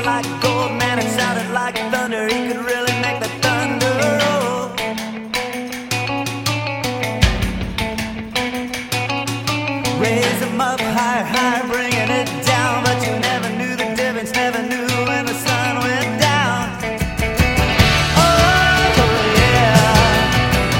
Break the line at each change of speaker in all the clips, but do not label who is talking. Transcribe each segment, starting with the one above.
like gold, man, it sounded like thunder. He could really make the thunder roll. Raise him up higher, higher, bringing it down. But you never knew the difference, never knew when the sun went down. Oh, yeah.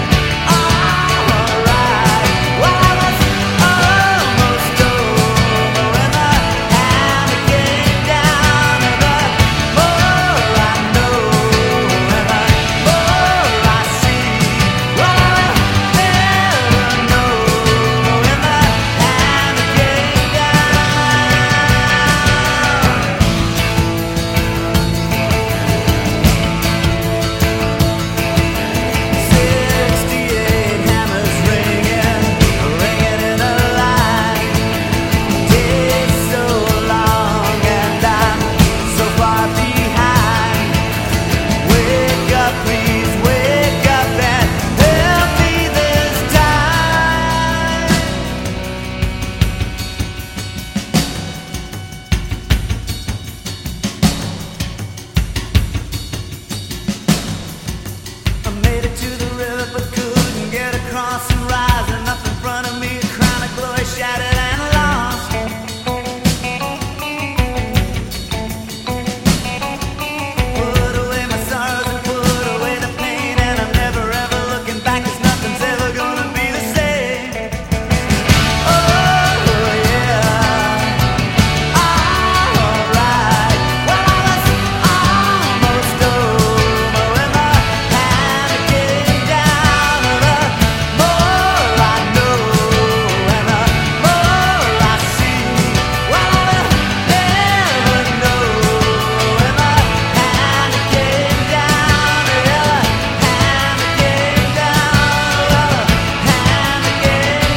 Alright. Well, I was almost over when the hammer came down. And the more I know, and the more I see, well, I'll never know when the hammer came down. 68 hammers ringing, ringing in a line. Days so long and I'm so far behind. Wake up, please, wake up and help me this time. I made it to the river but couldn't get across and rising up in front of me, a crown of glory shattered and lost. Put away my sorrows and put away the pain, and I'm never ever looking back, 'cause nothing's ever gonna be the same. Oh yeah. Alright. Well, I was almost over when the hammer came down. The more I know and the more I see, well, I'll never know when the hammer came down. Yeah, the hammer came down. The hammer came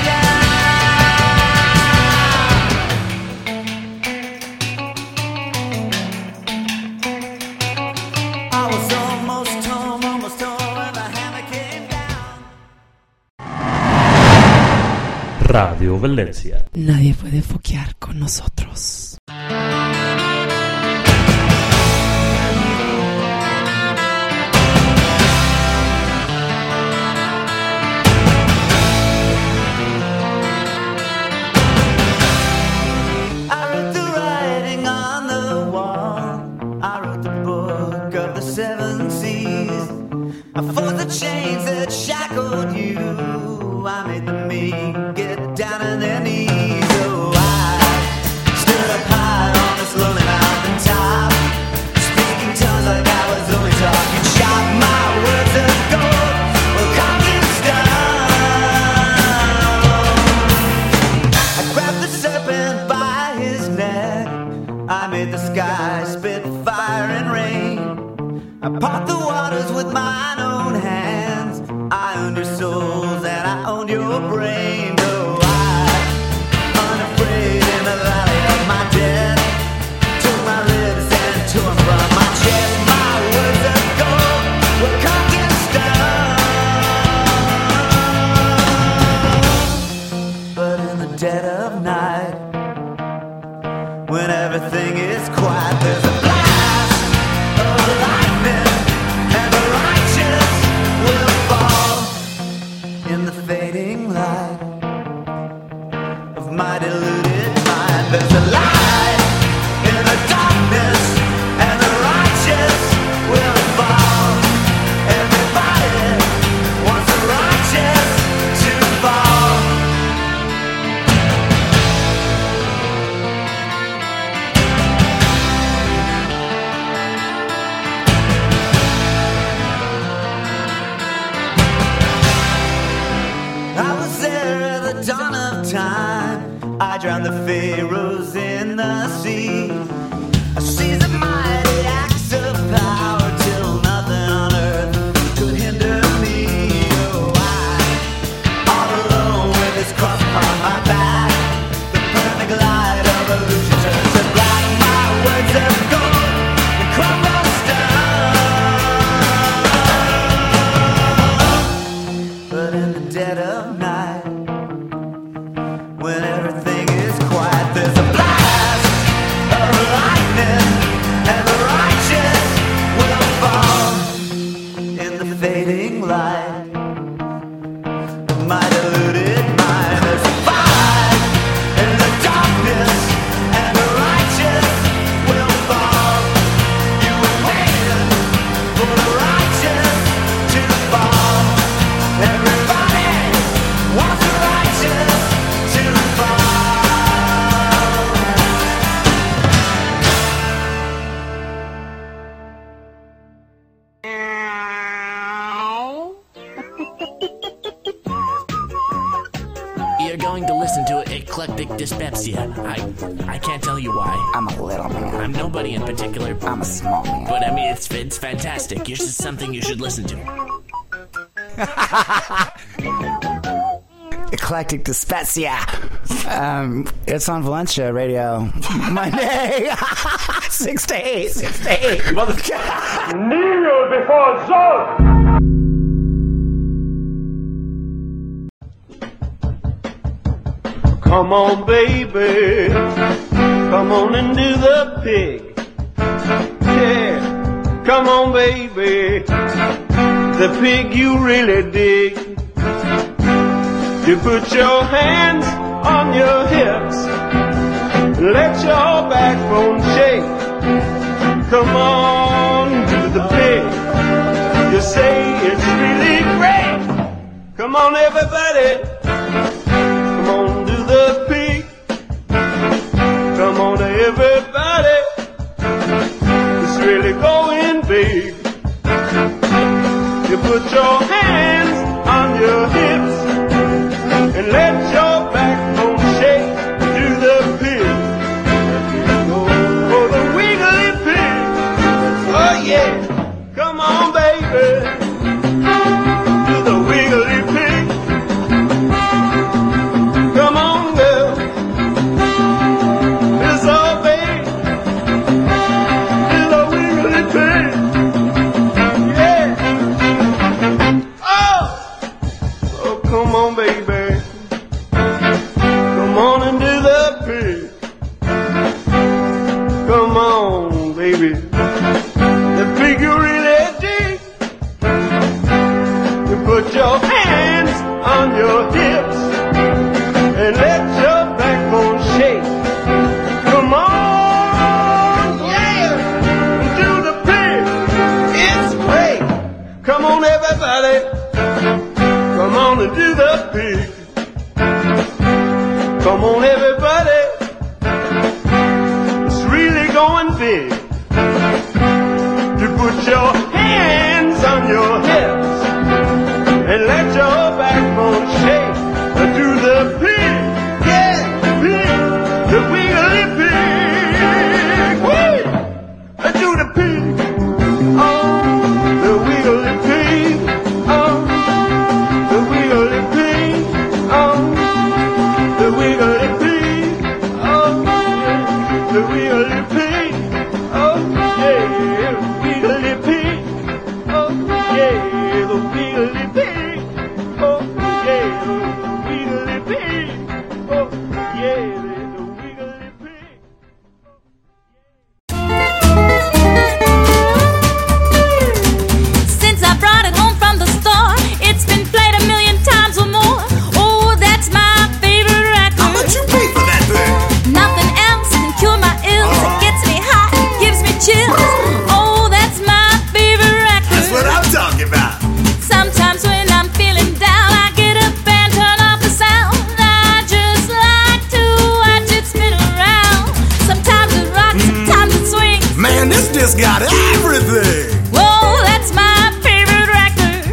down. I was almost home when the hammer came down.
Radio Valencia.
Nadie puede foquear con nosotros.
I wrote the writing on the wall. I wrote the book of the seven seas. I fought the chains that shackled you. I made the meek get down on their knees. Oh, I stood up high on this lonely mountain top, speaking tongues like I was only talking shop. My words of gold will come to stone. I grabbed the serpent by his neck. I made the sky spit fire and rain. I part the waters with mine own hands. I owned your souls and I owned your brain. Oh, I, unafraid in the valley of my death, took my ribs and tore 'em from my chest. My words of gold will come to stone. But in the dead of night, when everything is quiet, there's a blast of lightning, and the righteous will fall in the fading light of my deluded mind. There's a light in the darkness, and the righteous will fall. Everybody wants the righteous to fall.
eclectic dyspepsia. I can't tell you why.
I'm a little man.
I'm nobody in particular.
I'm a small man.
But I mean, it's fantastic. It's just something you should listen to.
Eclectic dyspepsia. It's on Valencia Radio Monday, 6 to 8. 6 to 8.
Kneel before Zod! Come on, baby. Come on and do the pig. Yeah. Come on, baby. The pig you really dig. You put your hands on your hips. Let your backbone shake. Come on, do the pig. You say it's really great. Come on, everybody. Come on, do the pig. Come on, everybody. It's really going big. You put your hands on your hips and let your backbone shake. Do the pig. For the wiggly pig. Oh yeah. Come on, baby. Do the wiggly pig. Come on, girl. It's all baby. Do the wiggly pig. Yeah. Oh. Oh, come on, baby. Come on and do the pig. Come on, baby. The pig you really dig. You put your hands on your hips and let your backbone shake. Come on, yeah, do the pig. It's great. Come on, everybody. Come on and do the pig. Come on, everybody. It's really going big. To put your hands on your hips and let your backbone shake. Do the pig, yeah, pig, the wiggly pig. Woo! Do the pig, oh, the wiggly pig, oh, the wiggly pig, oh, the wiggly pig, oh, yeah, the wiggly pig, oh, yeah, wiggly pig, oh, yeah, the wiggly pig, oh, yeah, the wiggly pig, oh, yeah, the wiggly pig.
Since I brought it home from the store, it's been played a million times or more. Oh, that's my favorite record.
How much you pay for that thing?
Nothing else can cure my ills. It gets me hot, gives me chills. Oh, that's my favorite record.
That's what I'm talking about.
Sometimes when I'm feeling down, I get up and turn off the sound. I just like to watch it spin around. Sometimes it rocks, sometimes it swings.
Man, this disc got everything.
Whoa, that's my favorite record.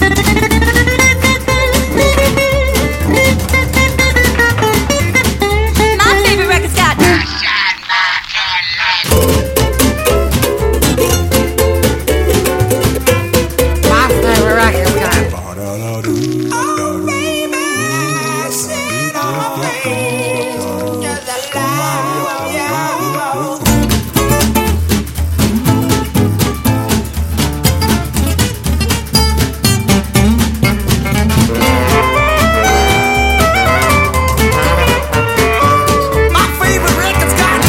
My favorite record's got my favorite record's got
My favorite record's got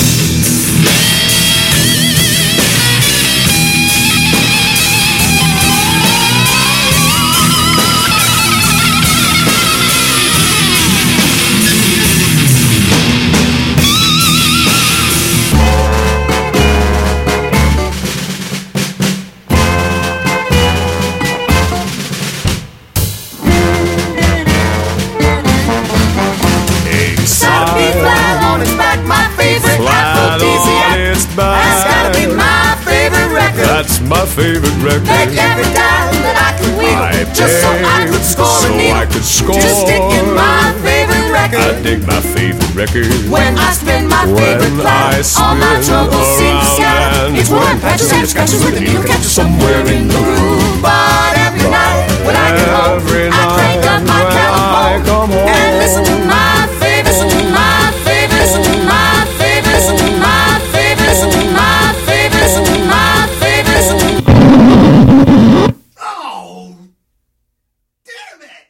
Saturday flag on its back, my favorite aphrodisiac. That's gotta be my favorite record.
That's my favorite record.
Take every dime that I can wheel, just so I could score a needle. To stick in my favorite record.
record. I dig my favorite record.
When I spin my favorite cloud, all my troubles seem to scatter. It's one patches and scratches with a needle catcher somewhere in the groove. But every night when I get home, I crank up my telephone and listen to my favorite, listen to my favorite, listen to my favorite, listen to my favorite, listen to my favorite, listen to my favorite, listen to.
Oh, damn it!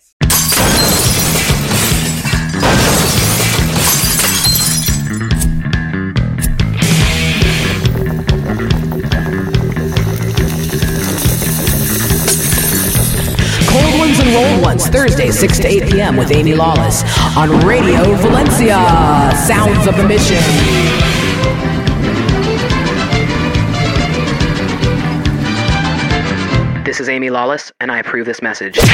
Cold Ones and Rolled Ones, Thursday, 6 to 8 p.m. with Amy Lawless on Radio Valencia. Sounds of the Mission. This is Amy Lawless, and I approve this message.
Good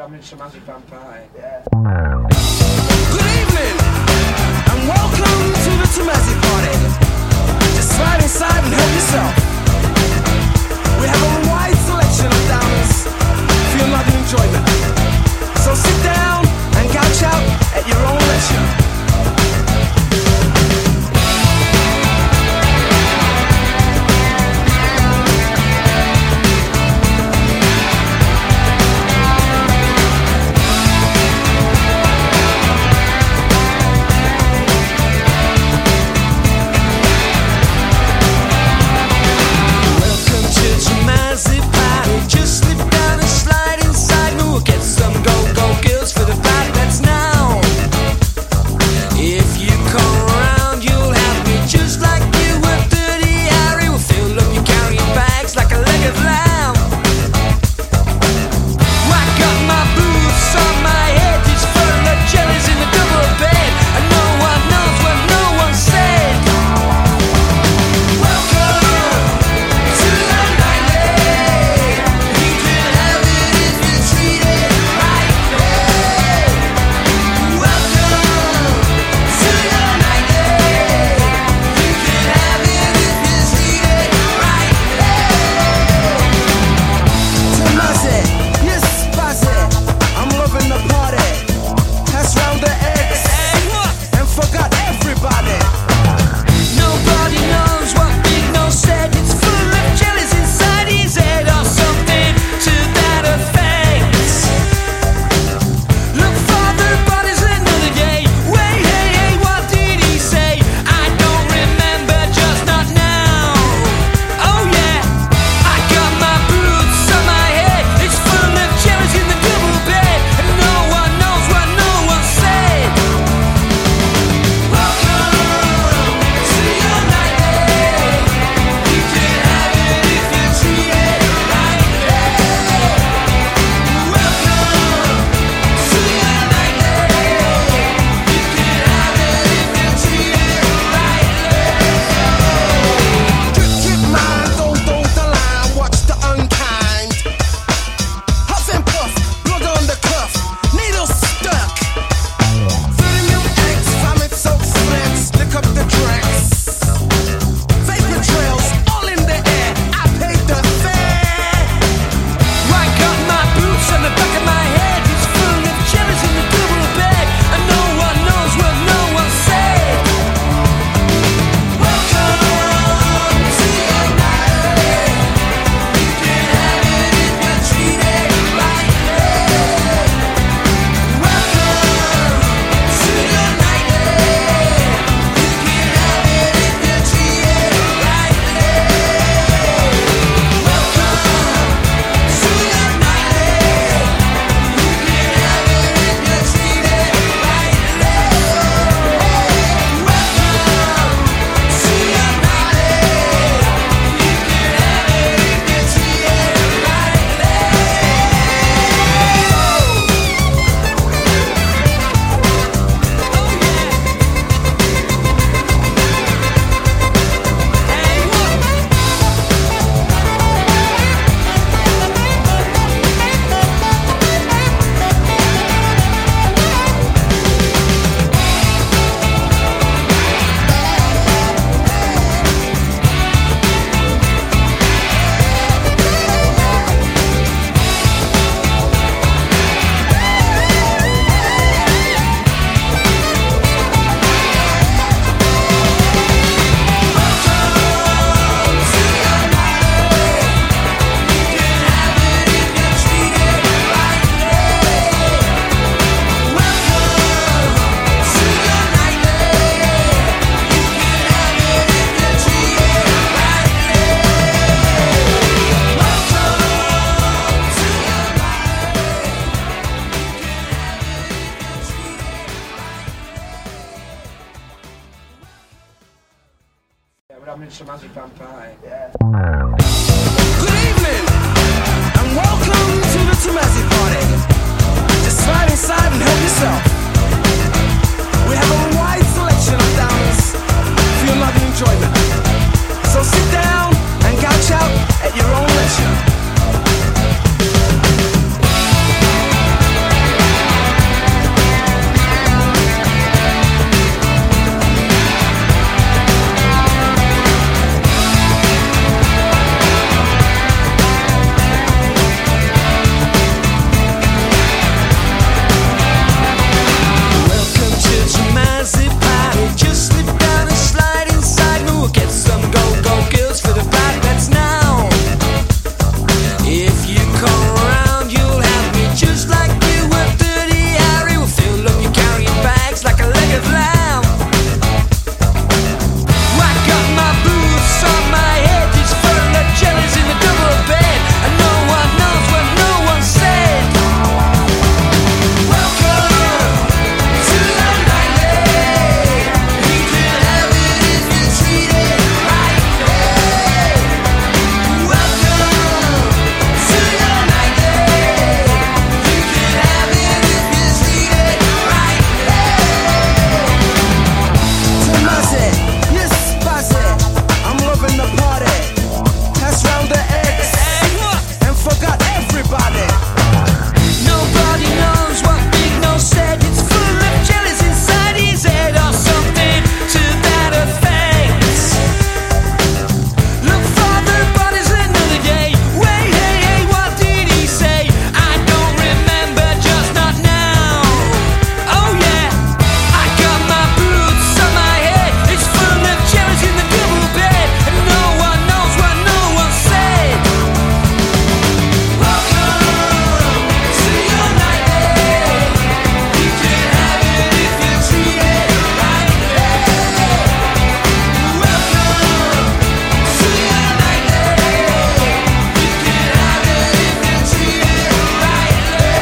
evening, and welcome to the Tomazzi Party. Just slide inside and help yourself. We have a wide selection of downers for your loving enjoyment. So sit down and gouge out at your own leisure. marzipan pie. Yeah. Good evening, and welcome to the Tomasi party. Just slide inside and help yourself. We have a wide selection of downers for your loving enjoyment. So sit down and gouge out at your own leisure.
Just slip down and slide inside. We'll get some go-go girls for the vibe that's now. If you come around, you'll have me just like you were 30. Harry will fill up your carrying bags like a leg of lamb. I got my boots on my head, just full of jellies in the double bed, and no one knows what no one said. Welcome to the night. You can have it if you treat it right. Welcome to the night. You can have it if you treat it right.
Tomasi, yes, Spazzy, I'm loving the party. Pass round the eggs and forgot everybody.
Nobody knows what Big Nose said. It's full of jellies inside his head or something to that effect. Look farther, but it's another day. Wait, hey, hey, what did he say? I don't remember, just not now. Oh yeah, I got my boots on my head. It's full of jellies in the double bed, and no one knows what no one said. Welcome to your night. You can have it if you treat it right. Welcome to your night. You can have it if you treat it right.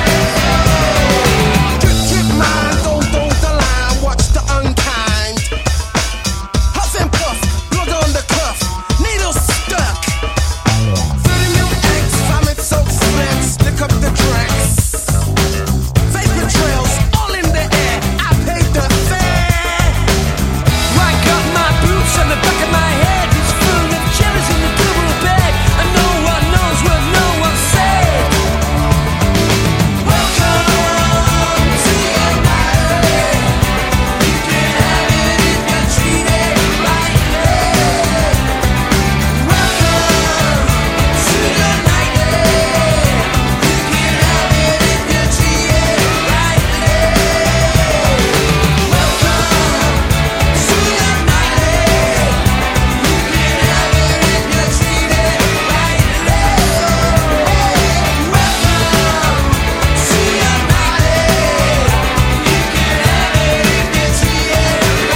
Trip mine, don't the line, watch the unkind. Huff and puff, blood on the cuff, needles stuck. 30 milk eggs, vomit soaked splits, lick up the tracks. Vapor trails, all in the air, I paid the fare.
I got my boots on the back of my head. It's full of jellies in the double bed, and no one knows what no one said. Welcome to your night. You can have it if you treat it right. Welcome to your night. You can have it if you treat it right. Welcome to your night. You can have it if you treat it right. Welcome to your night. You can have it if you treat it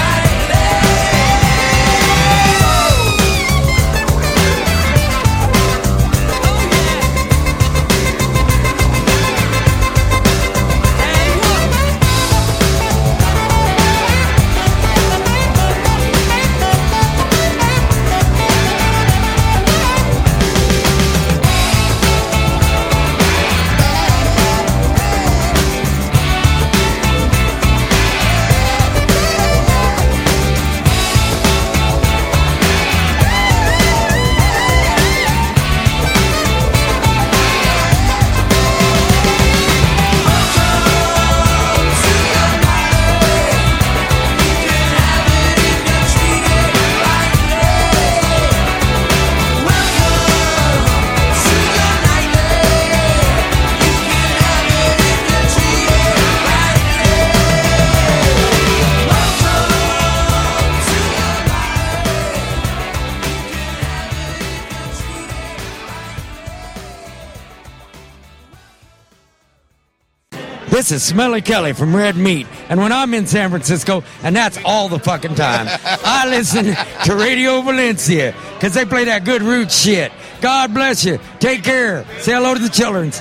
This is Smelly Kelly from Red Meat, and when I'm in San Francisco, and that's all the fucking time, I listen to Radio Valencia, because they play that good roots shit. God bless you. Take care. Say hello to the children.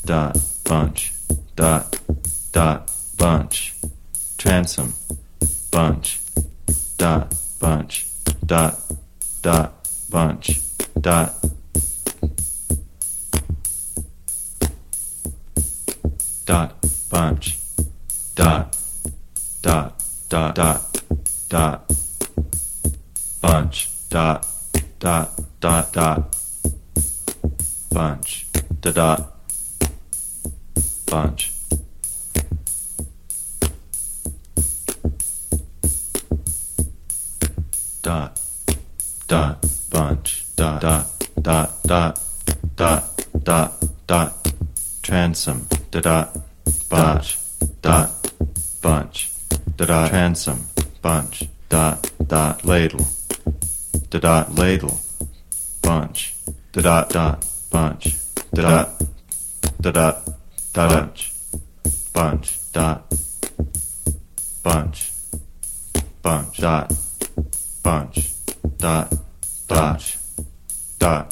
dot bunch dot dot bunch transom bunch dot bunch dot dot bunch dot dot bunch dot dot dot dot dot bunch dot dot dot dot bunch dot dot bunch dot dot bunch dot dot dot dot dot dot dot transom dot dot bunch dot bunch dot dot transom bunch dot dot ladle dot dot ladle bunch dot dot dot bunch dot dot dot dot bunch dot bunch bunch dot bunch dot bunch dot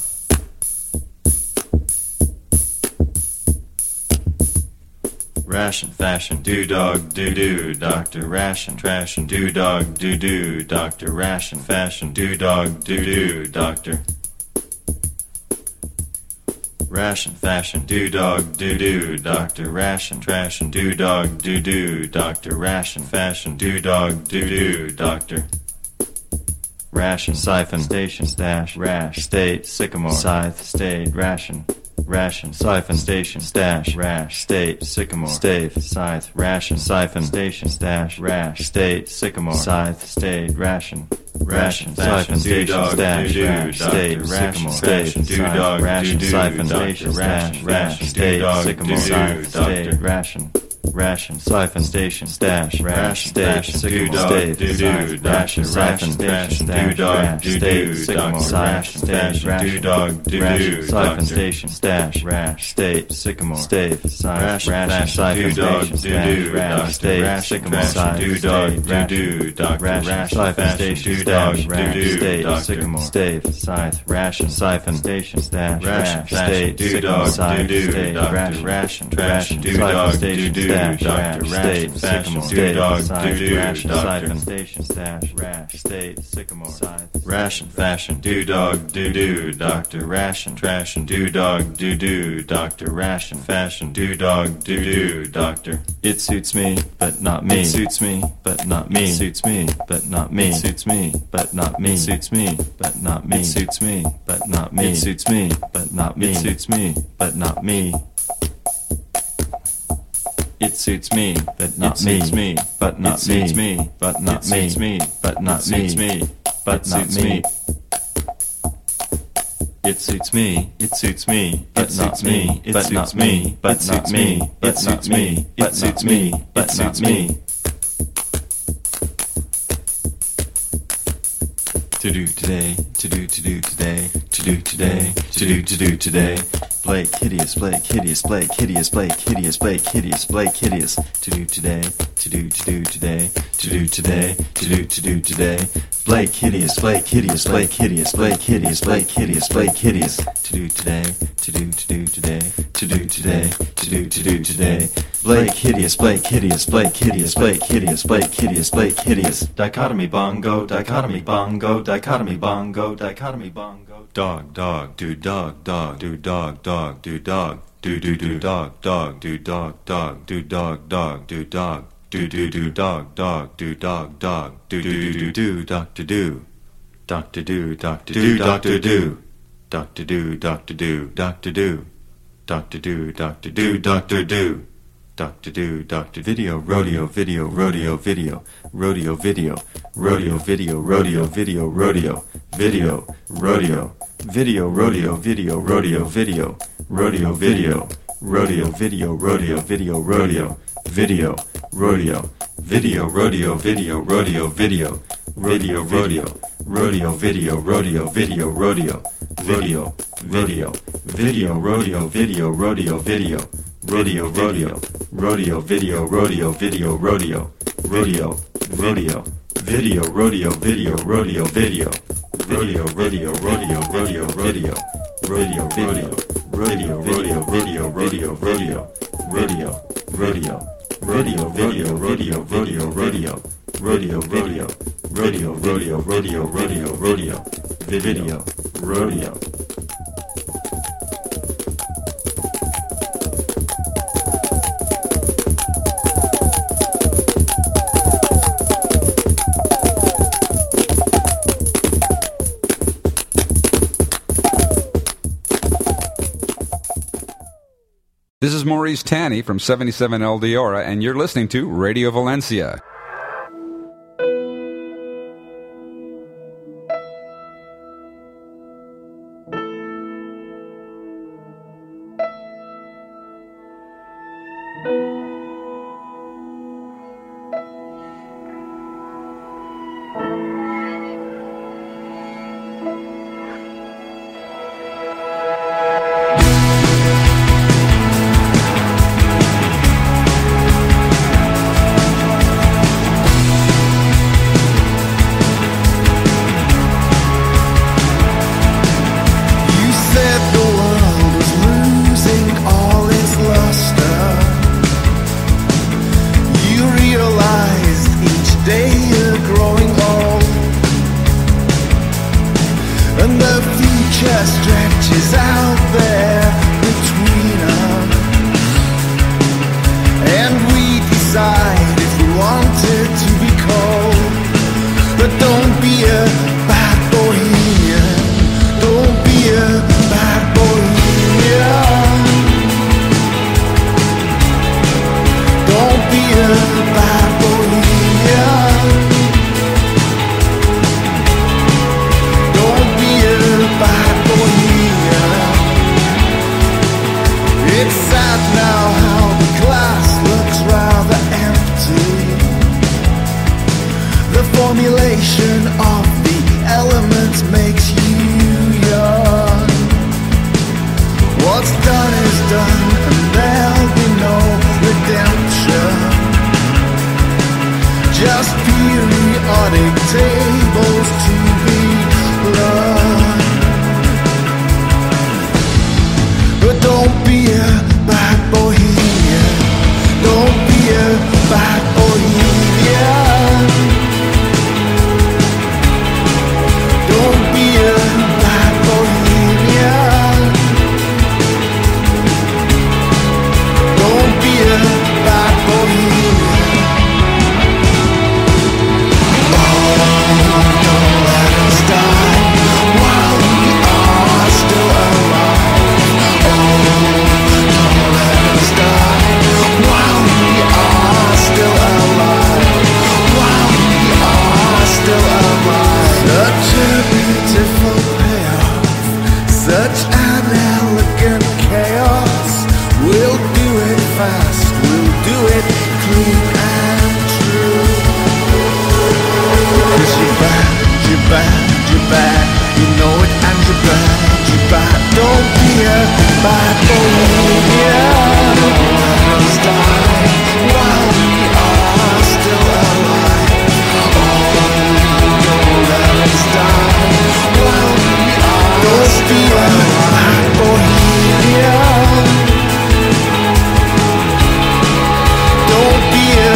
ration fashion do dog do do doctor ration ration do dog do do doctor ration fashion do dog do do doctor ration fashion do dog do do doctor ration ration do dog do do doctor ration fashion do dog do do doctor ration siphon station stash rash state sycamore scythe state ration ration siphon station stash rash state sycamore stave scythe ration siphon station stash rash state sycamore scythe state ration ration siphon station stash rash state sycamore stave scythe ration siphon station stash rash state sycamore scythe state ration ration siphon station stash rash state sycamore stave ration siphon station stash rash state sycamore scythe state ration siphon station stash rash state sycamore stave scythe ration siphon station stash rash state sycamore scythe state ration siphon station stash rash state sycamore stave scythe ration siphon station stash rash state sycamore scythe state ration siphon station stash Doctor State Sycamore State Ration Siphon Station Stash Rash State Sycamore Ration Fashion Do Dog Do Do Doctor Ration Trashin Do Dog Do Do Doctor Ration Fashion Do Dog Do Do Doctor It suits me but not me suits me but not me suits me but not me suits me but not me suits me but not me suits me but not me suits me but not me suits me but not me It suits me, but not me, but not me, but not me, but not me, but not me. It suits me, but not me, but not me, but not me, but not me, it suits me, but not me. To do today, to do today, to do today, to do today. Blake hideous, Blake hideous, Blake hideous, Blake hideous, Blake hideous, Blake hideous. To do today, to do today, to do today, to do today. Blake hideous, Blake hideous, Blake hideous, Blake hideous, Blake hideous, Blake hideous. To do today, to do today, to do today, to do today. Blake hideous, Blake hideous, Blake hideous, Blake hideous, Blake hideous, Blake hideous. Dichotomy bongo, dichotomy bongo, dichotomy bongo, dichotomy bongo. Dog, dog, do dog, dog, do dog, dog, do dog, do dog, dog, do dog, dog, do dog, dog, do dog, do dog, dog, do dog, dog, do doctor do, doctor do, doctor do, doctor do, doctor do, doctor do, doctor do, doctor do, doctor do, doctor do. Doctor do, Doctor video, rodeo, video, rodeo, video, rodeo, video, rodeo, video, rodeo, video, rodeo, video, rodeo, video, rodeo, video, rodeo, video, rodeo, video, rodeo, video, rodeo, video, rodeo, video, rodeo, video, rodeo, video, rodeo, video, rodeo, rodeo, rodeo, video, rodeo, video, rodeo, video, video, video, rodeo, video, rodeo, video. Rodeo, rodeo, rodeo, video, rodeo, video, rodeo, rodeo, rodeo, video, rodeo, video, rodeo, video, rodeo, rodeo, rodeo, rodeo, rodeo, rodeo, video, radio, radio, radio, radio, radio, radio, radio, radio, video, radio, video, radio, radio, video, radio, radio, radio, radio, radio, video, rodeo.
This is Maurice Tanny from 77 El Diora, and you're listening to Radio Valencia.
Don't be a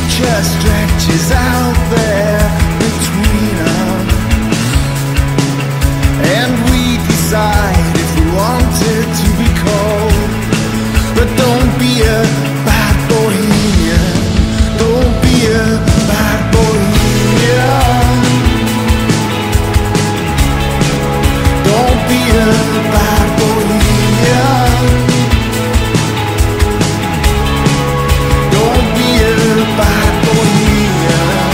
future stretches out there between us, and we decide if we wanted to be cold. But don't be a bad bohemian, don't be a bad bohemian, don't be a bad bohemian, don't be a bad bohemian.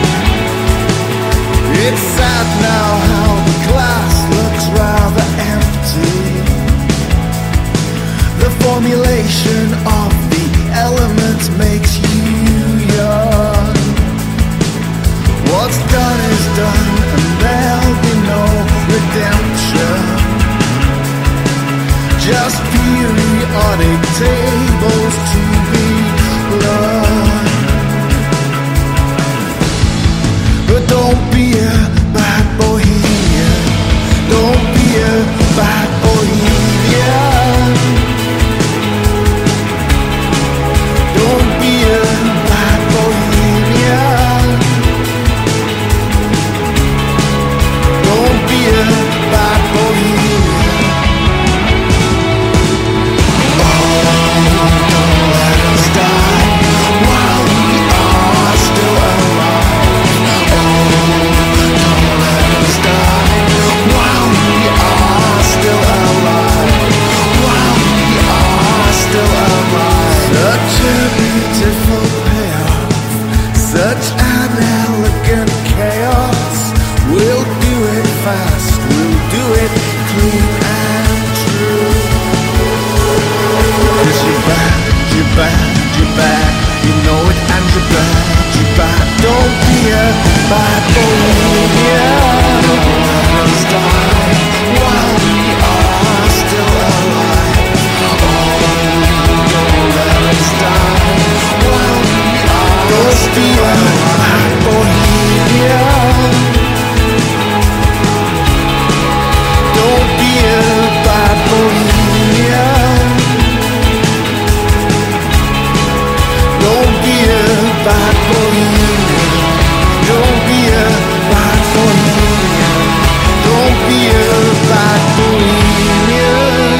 It's sad now how the glass looks rather empty. The formulation of the elements makes you young. What's done is done, and there'll be no redemption. Just periodic tables to be learned. But don't be a bad bohemian, don't be a bad bohemian, don't be a bad bohemian, don't be a bad bohemian. Oh, don't let us die while we are still alive. Oh, don't let us die while we are still alive. While we are still alive. Such a beautiful payoff, such an elegant chaos. We'll do it fast, we'll do it clean and true. 'Cause you're bad, you're bad, you're bad. You know it and you're bad, you're bad. Don't be a bad bohemian. Let us die while we are still alive. Oh, don't let us die while we are Don't be a bad bohemian. Don't be a bad bohemian. Don't be a bad bohemian. Don't be a bad bohemian. Don't be a bad bohemian.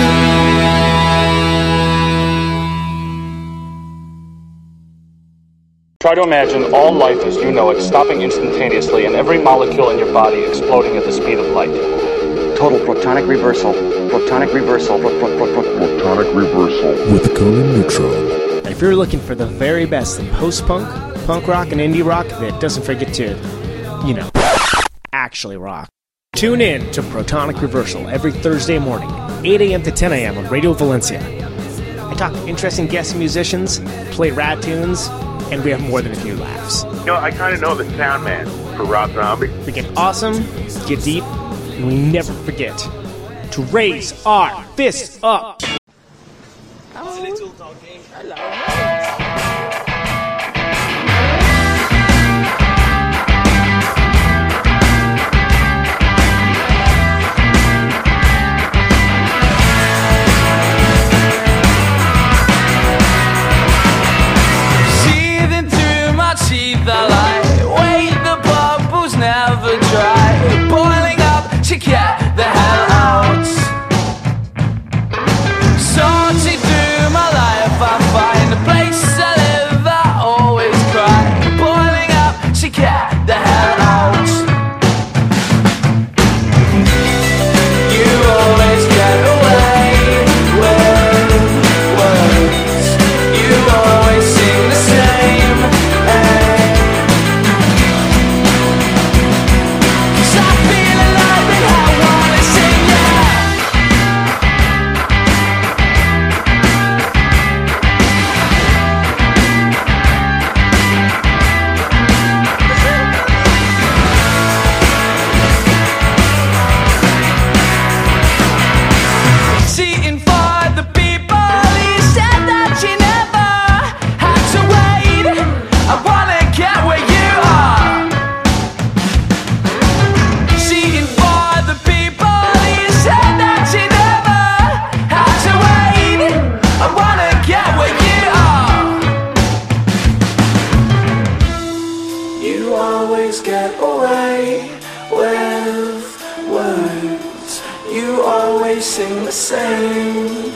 Try to imagine all life as you know it stopping instantaneously and every molecule in your body exploding at the speed of light.
Total protonic reversal. Protonic reversal. Protonic reversal.
With Conan Neutron.
If you're looking for the very best in post-punk, punk rock, and indie rock that doesn't forget to, actually rock, tune in to Protonic Reversal every Thursday morning, 8 a.m. to 10 a.m. on Radio Valencia. I talk to interesting guest musicians, play rad tunes, and we have more than a few laughs.
I kind of know the sound man for Rob Zombie.
We get awesome, get deep, and we never forget to raise our fists up.
Seething through my teeth, I lie. Wait, the bubbles never dry. Boiling up to get the hell out. Sorting through my life, I find a place. always get away with words. You always sing the same.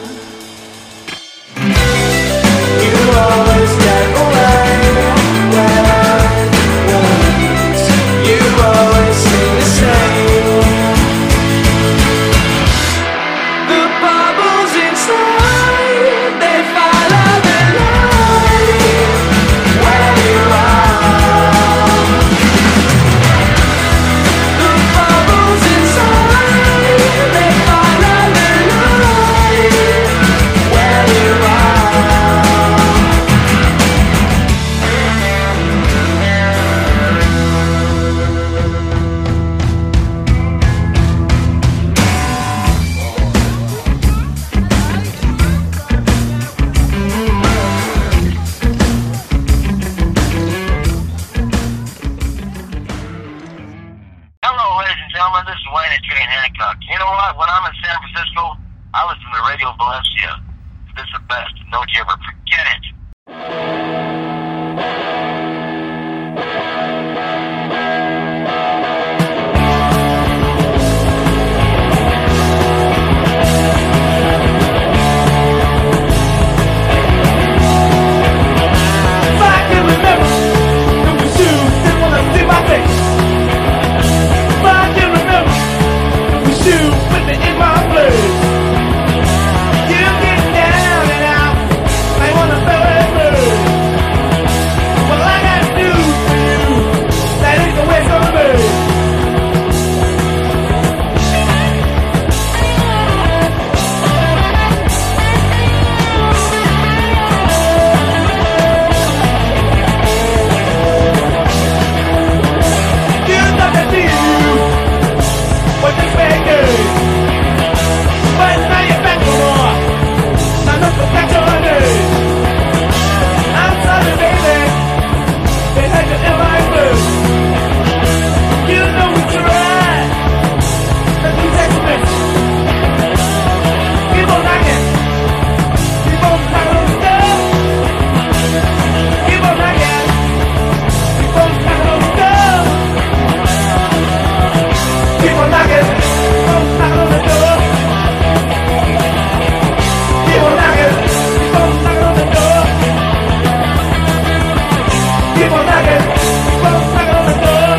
You always get away with words. You always sing the same. The bubbles inside, they follow the light where you are. The bubbles inside, they follow the light where you are.
Hello, ladies and gentlemen. This is Wayne at Jane Hancock. You know what? When I'm in San Francisco, I listen to Radio Valencia. This is the best. Don't you ever forget it.
If I can remember, don't you didn't want to see my face. If I can remember, don't you put me in my place. You get down and out, I wanna feel it blue. Well, I got news for you, that ain't the way it's gonna be. You thought that you was this bad good, but now you're back for more. Now look what got your name. I'm sorry, baby, they had you in my blue. You know we tried, but we take a miss. Keep on knocking, keep on knocking on the door. Keep on knocking, keep on knocking on the door. Keep on knocking, keep on knocking on the door. Keep on knocking, keep on knocking on the door. Keep on knocking, keep on knocking on the door.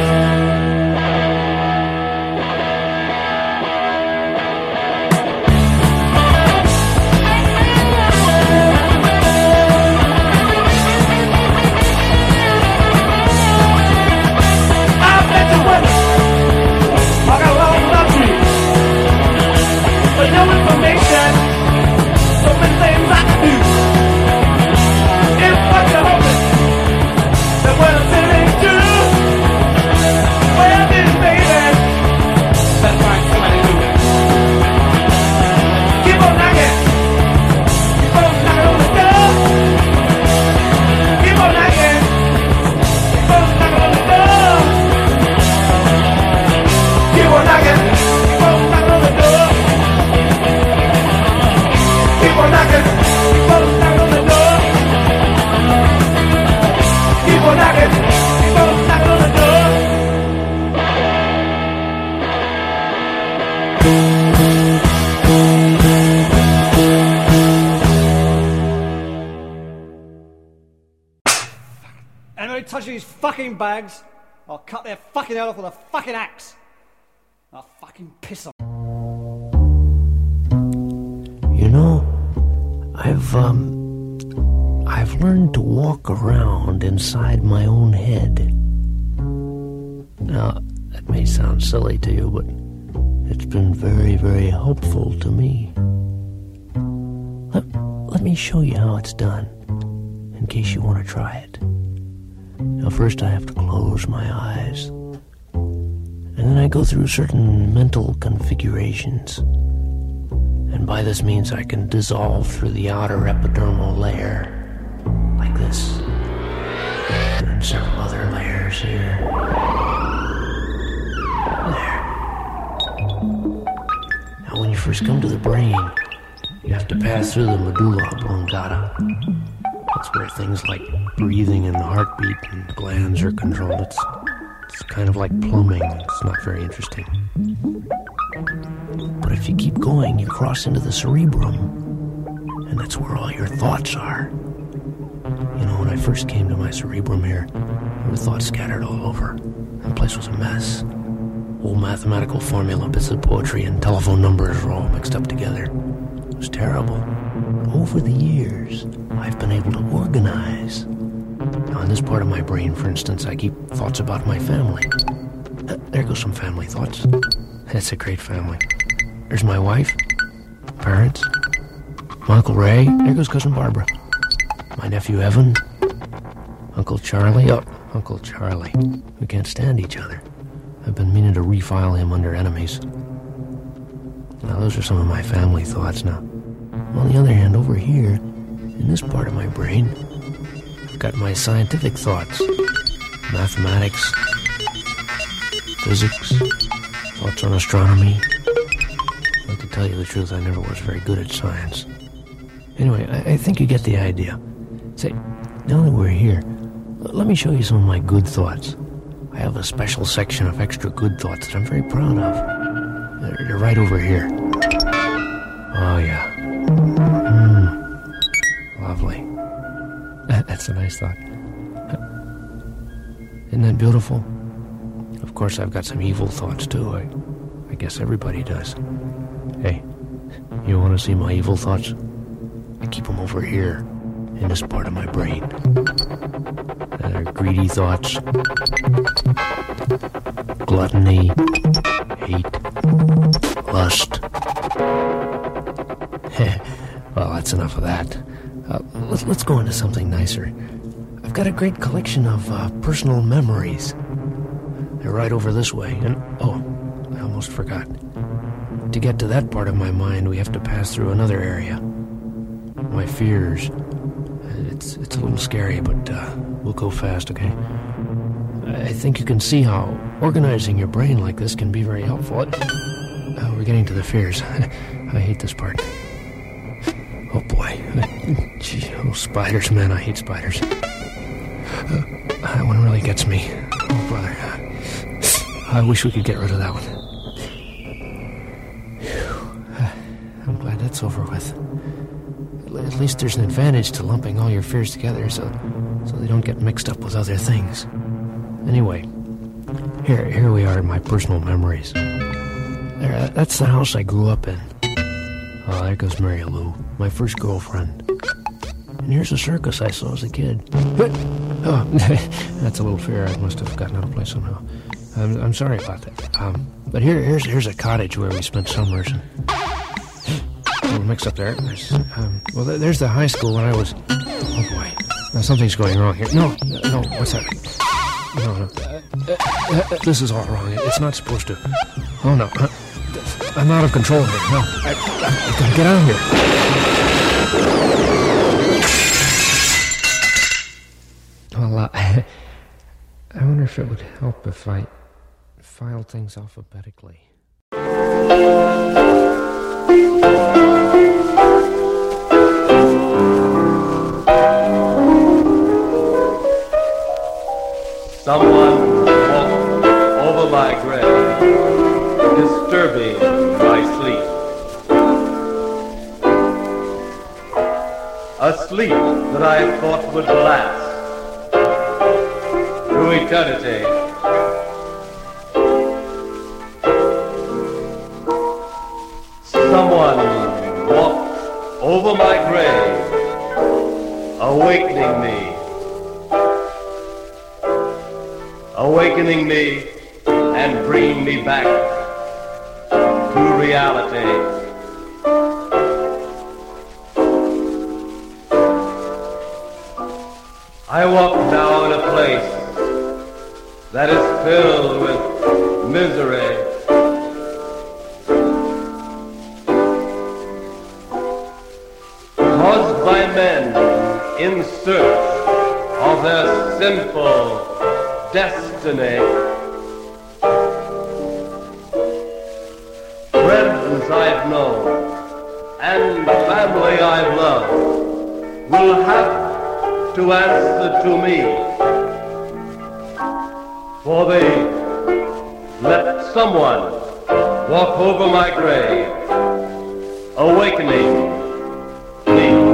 I bet you wonder, I got a long love to you, but no information, so many things I can do. If what you're hoping, that what I'm saying ain't true, well then baby, that's right, somebody do it. Keep on knocking, keep on knocking on the door. Keep on knocking, keep on knocking on the door. Keep on knocking, keep on knocking on the door. Keep on knocking, keep on knocking on the door. Keep on knocking, keep on knocking on the door.
Anybody touching these fucking bags, I'll cut their fucking head off with a fucking axe. I'll fucking piss on.
You know, I've learned to walk around inside my own head. Now, that may sound silly to you, but it's been very, very helpful to me. Let me show you how it's done, in case you want to try it. Now, first I have to close my eyes, and then I go through certain mental configurations. And by this means I can dissolve through the outer epidermal layer, like this. And several other layers here. There. Now when you first come to the brain, you have to pass through the medulla oblongata. That's where things like breathing and heartbeat and glands are controlled. It's kind of like plumbing. It's not very interesting. But if you keep going, you cross into the cerebrum, and that's where all your thoughts are. You know, when I first came to my cerebrum here, there were thoughts scattered all over. The place was a mess. Old mathematical formula, bits of poetry, and telephone numbers were all mixed up together. It was terrible. Over the years, I've been able to organize. Now, in this part of my brain, for instance, I keep thoughts about my family. There goes some family thoughts. That's a great family. There's my wife, parents, my Uncle Ray. There goes Cousin Barbara. My nephew Evan, Uncle Charlie. Oh, Uncle Charlie. We can't stand each other. I've been meaning to refile him under enemies. Now, those are some of my family thoughts. Now, on the other hand, over here, in this part of my brain, I've got my scientific thoughts. Mathematics, physics, thoughts on astronomy. But to tell you the truth, I never was very good at science. Anyway, I think you get the idea. Say, now that we're here, let me show you some of my good thoughts. I have a special section of extra good thoughts that I'm very proud of. They're right over here. Oh, yeah. Lovely. That's a nice thought. Isn't that beautiful? Of course, I've got some evil thoughts, too. I guess everybody does. Hey, you want to see my evil thoughts? I keep them over here, in this part of my brain. They're greedy thoughts, gluttony, hate, lust. Well, that's enough of that. Let's go into something nicer. I've got a great collection of personal memories. They're right over this way. And oh, I almost forgot. To get to that part of my mind, we have to pass through another area. My fears. It's a little scary, but we'll go fast, okay? I think you can see how organizing your brain like this can be very helpful. We're getting to the fears. I hate this part. Oh, boy. Gee, oh, spiders, man, I hate spiders. That one really gets me. Oh, brother. I wish we could get rid of that one. I'm glad that's over with. At least there's an advantage to lumping all your fears together so they don't get mixed up with other things. Anyway, here we are in my personal memories. There, that's the house I grew up in. Oh, there goes Mary Lou, my first girlfriend. And here's a circus I saw as a kid. Oh, that's a little fear. I must have gotten out of place somehow. I'm sorry about that. But here's a cottage where we spent summers. And a little mix up there. There's the high school when I was... Oh, boy. Now, something's going wrong here. No, what's that? No. This is all wrong. It's not supposed to... Oh, no. I'm out of control here. No. I gotta get out of here. Well, I wonder if it would help if I filed things alphabetically.
Someone walked over my grave, disturbing my sleep. A sleep that I thought would last through eternity. Someone walked over my grave, awakening me and bringing me back to reality. I walk now in a place that is filled with misery. Caused by men in search of their sinful destiny. Friends I've known and family I've loved will have to answer to me For thee, let someone walk over my grave, awakening me.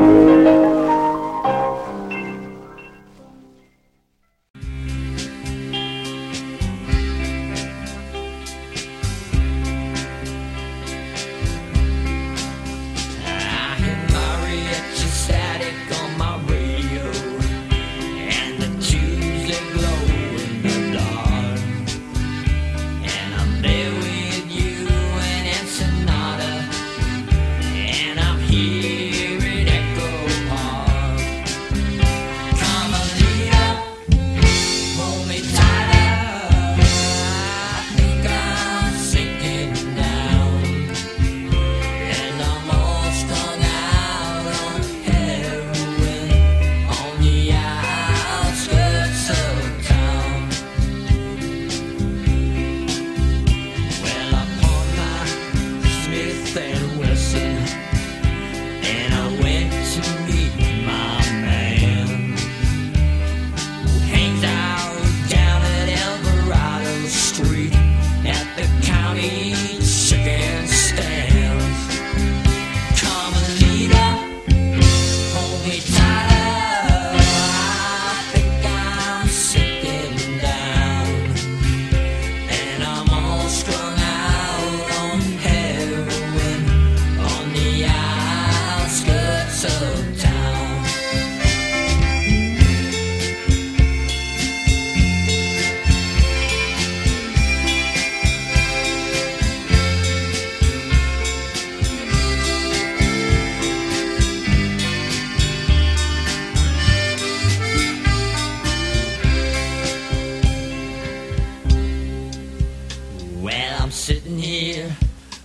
Sitting here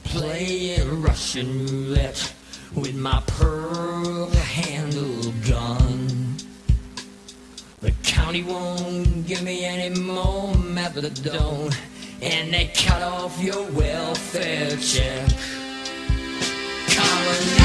playing Russian roulette with my pearl handle gun. The county won't give me any more methadone, and they cut off your welfare check. Colony